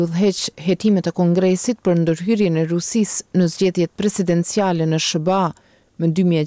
Udhëheq hetimet e Kongresit për ndërhyrjen e Rusisë në zgjedhjet presidenciale në SBA më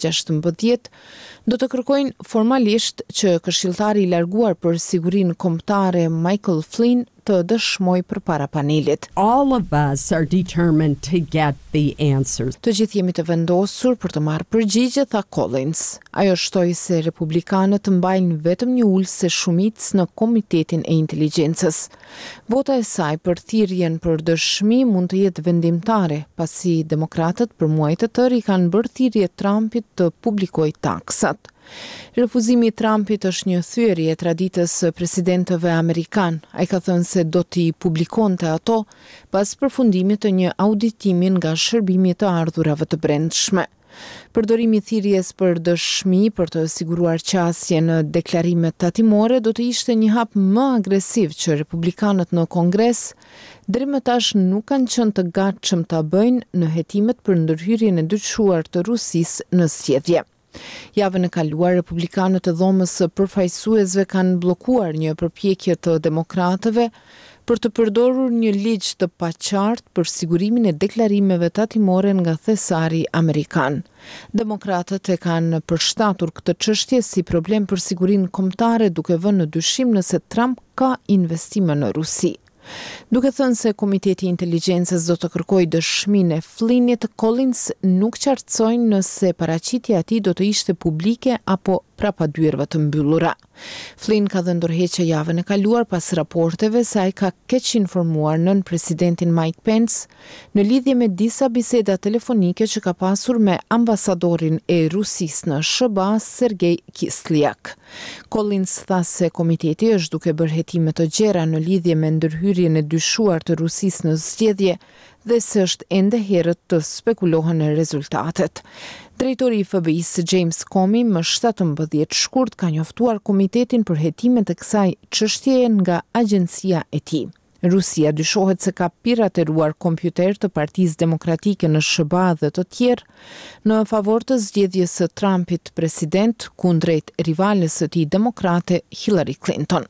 2016 do të kërkojnë formalisht që këshilltari i larguar për sigurinë kombëtare Michael Flynn të dëshmoj përpara panelit. All of us are determined to get the answers. Të gjithë jemi të vendosur për të marrë përgjigje, tha Collins. Ajo shtoi se republikanët mbajnë vetëm një ulse shumicë në Komitetin e Inteligjencës. Vota e saj për thirrjen për dëshmi mund të jetë vendimtare, pasi demokratët për muaj të tërë i kanë bërë thirrje Trumpit të publikojë taksat. Refuzimi i Trumpit është një thyerje e traditës së presidentëve amerikan. Ai ka thënë se do t'i publikonte ato pas përfundimit të një auditimi nga shërbimi të ardhurave të brendshme. Përdorimi i thirrjes për dëshmi për të siguruar qasje në deklarimet tatimore do të ishte një hap më agresiv që republikanët në Kongres deri më tash nuk kanë qenë të gatshëm ta bëjnë në hetimet për ndërhyrjen e dyqësuar të Rusisë në zgjedhje. Javën e kaluar, republikanët e dhomës së përfaqësuesve kanë bllokuar një përpjekje të demokratëve për të përdorur një ligj të paqartë për sigurimin e deklarimeve tatimore nga thesari amerikan. Demokratët e kanë përshtatur këtë çështje si problem për sigurinë kombëtare, duke vënë në dyshim nëse Trump ka investime në Rusi. Duke thënë se Komiteti i Inteligjencës do të kërkojë dëshminë e Flynnit, Collins nuk qartësojnë nëse paraqitja e tij do të ishte publike apo prapadyrëve të mbyllura. Flynn ka dhënë ndërheqje javën e kaluar pas raporteve se ai ka keq informuar nën presidentin Mike Pence në lidhje me disa biseda telefonike që ka pasur me ambasadorin e Rusisë në SBA, Sergej Kislyak. Collins tha se komiteti është duke bërë hetime të gjera në lidhje me ndërhyrjen e dyshuar të Rusisë në zgjedhje dhe se është ende herët të spekulohen në rezultatet. Drejtori i FBI-s James Comey më 17 shkurt ka njoftuar komitetin për hetimet e kësaj çështjeje nga agjencia e tij. Rusia dyshohet se ka pirateruar kompjuter të Partisë Demokratike në SBA dhe të tjerë në favor të zgjedhjes së Trumpit president kundrejt rivales së tij demokrate Hillary Clinton.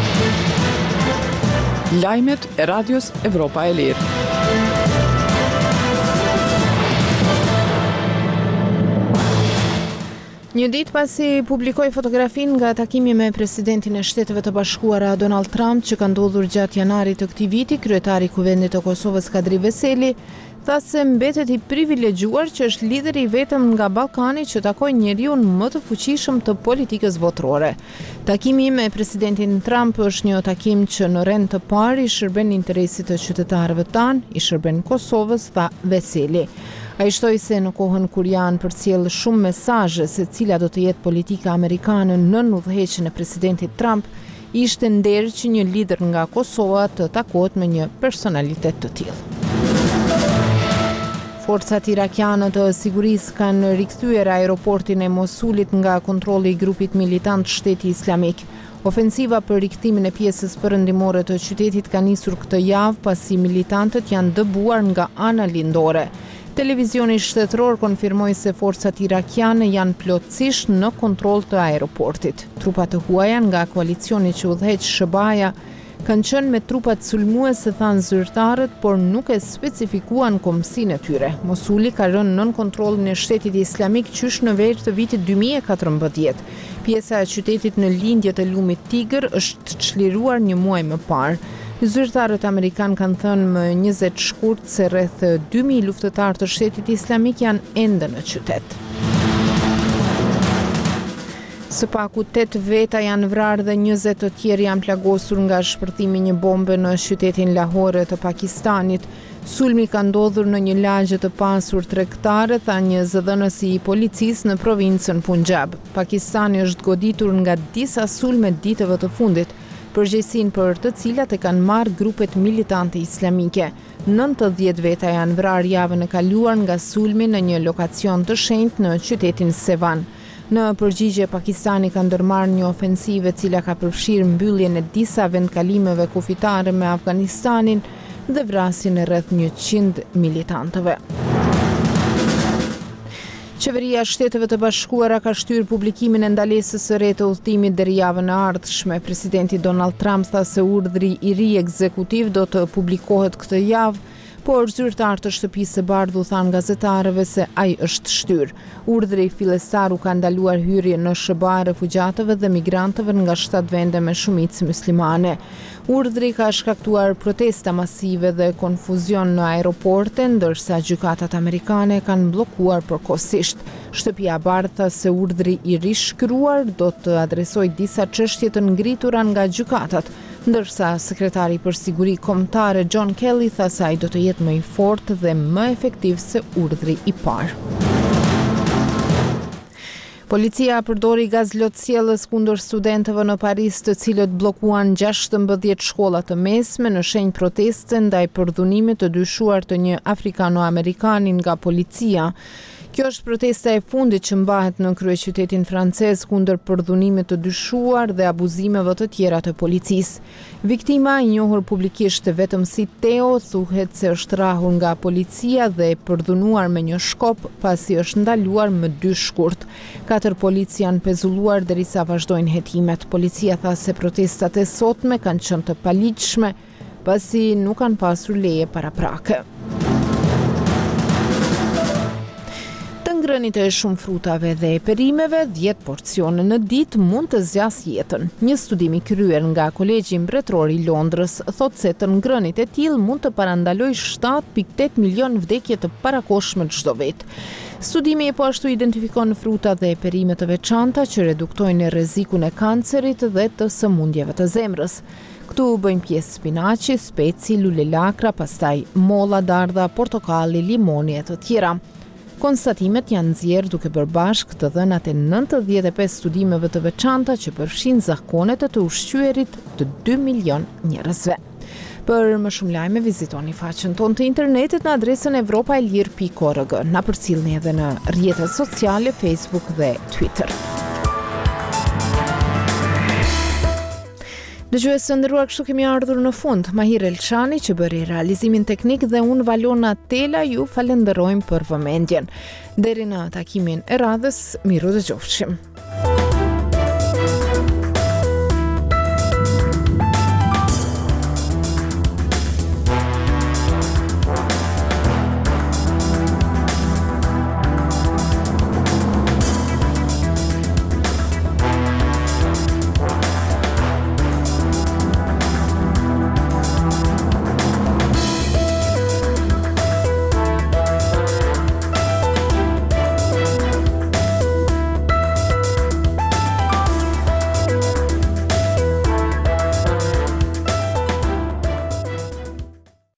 Lajmet e Radios Evropa e Lirë. Një ditë pasi publikoi fotografinë nga takimi me presidentin e Shteteve të Bashkuara Donald Trump që ka ndodhur gjatë janarit të këtij viti, kryetari i Kuvendit të Kosovës Kadri Veseli tha se mbetet i privilegjuar që është lideri i vetëm nga Ballkani që takoi njeriu më të fuqishëm të politikës botërore. Takimi me presidentin Trump është një takim që në rend të parë i shërben interesit të qytetarëve tanë, i shërben Kosovës, tha Veseli. Ai shtoi se në kohën kur janë përcjellë shumë mesazhe se cila do të jetë politika amerikane nën udhëheqjen e presidentit Trump, ishte nder që një lider nga Kosova të takohet me një personalitet të tillë. Forcat irakiane të sigurisë kanë rikthyer aeroportin e Mosulit nga kontrolli i grupit militant Shteti Islamik. Ofensiva për rikthimin e pjesës perëndimore të qytetit ka nisur këtë javë pasi militantët janë dëbuar nga ana lindore. Televizioni shtetëror konfirmoi se forcat irakiane janë plotësisht në kontroll të aeroportit. Trupat të huaja nga koalicioni që udhëheq SBA-ja kanë qenë me trupat sulmuese, thanë zyrtarët, por nuk e specifikuan komsinë e tyre. Mosuli ka rënë nën kontrollin e Shtetit Islamik qysh në verë të vitit 2014. Pjesa e qytetit në lindje të lumit Tigër është çliruar një muaj më parë. Zyrtarët amerikan kanë thënë më 20 shkurt se rreth 2000 luftëtarë të Shtetit Islamik janë ende në qytet. Së paku 8 veta janë vrarë dhe 20 të tjerë janë plagosur nga shpërthimi një bombe në qytetin Lahore të Pakistanit. Sulmi ka ndodhur në një lagje të pasur tregtare, tha një zëdhënës i policisë në provincën Punjab. Pakistani është goditur nga disa sulme ditëve të fundit, përgjegjësinë për të cilat e kanë marrë grupet militante islamike. 90 veta janë vrarë javën e kaluar nga sulmi në një lokacion të shenjtë në qytetin Sevan. Në përgjigje, Pakistani ka ndërmarrë një ofensive cila ka përfshirë mbylljen e disa vendkalimeve kufitare me Afganistanin dhe vrasjen e rreth 100 militantëve. Qeveria e Shteteve të Bashkuara ka shtyrë publikimin e ndalesës së re të udhëtimit deri javën e ardhshme. Presidenti Donald Trump tha se urdhri i ri ekzekutiv do të publikohet këtë javë, por zyrtar të Shtëpisë së Bardhë u than gazetarëve se ai është shtyrë. Urdhri fillestar u ka ndaluar hyrje në SBA e refugjatëve dhe migrantëve nga 7 vende me shumicë muslimane. Urdhri ka shkaktuar protesta masive dhe konfuzion në aeroporte, ndërsa gjykatat amerikane kanë bllokuar përkohësisht. Shtëpia e Bardhë tha se urdhri i rishkruar do të adresojë disa çështje të ngritura nga gjykatat, ndërsa sekretari për siguri kombëtare John Kelly tha se ai do të jetë më i fortë dhe më efektiv se urdhri i parë. Policia përdori gaz lotësielës kundër studentëve në Paris, të cilët bllokuan 16 shkolla të mesme në shenjë proteste ndaj përdhunimit të dyshuar të një afrikano-amerikanin nga policia. Kjo është protesta e fundit që mbahet në kryeqytetin francez kundër përdhunimit të dyshuar dhe abuzimeve të tjera të policisë. Viktima, i njohur publikisht vetëm si Teo, thuhet se është rrahur nga policia dhe përdhunuar me një shkop pasi është ndaluar më 2 shkurt. 4 polic janë pezulluar derisa vazhdojnë hetimet. Policia tha se protestat e sotme kanë qenë të paligjshme pasi nuk kanë pasur leje paraprake. Ngrënit e shumë frutave dhe e perimeve, 10 porcione në ditë mund të zgjasë jetën. Një studim i kryer nga Kolegji Mbretëror i Londrës thotë se të ngrënit e tillë mund të parandalojë 7.8 milion vdekje të parakohshme çdo vit. Studimi po ashtu identifikon fruta dhe e perime të veçanta që reduktojnë rrezikun e kancerit dhe të sëmundjeve të zemrës. Këtu bëjnë pjesë spinaçi, speci, lule lakra, pastaj molla, dardha, portokalli, limoni e të tjera. Konstatimet janë nxjerrë duke bërë bashkë të dhënat e 95 studimeve të veçanta që përfshin zakonet e të ushqyerit të 2 milion njerëzve. Për më shumë lajme vizitoni faqen tonë të internetit në adresën evropaelir.org. Na përcjellni edhe në rrjetet sociale, Facebook dhe Twitter. Dëgjues të nderuar, kështu kemi ardhur në fund. Mahir Elçani që bëri realizimin teknik dhe unë Valona Tela ju falenderojmë për vëmendjen. Deri në takimin e radhës, miru dëgjofshim.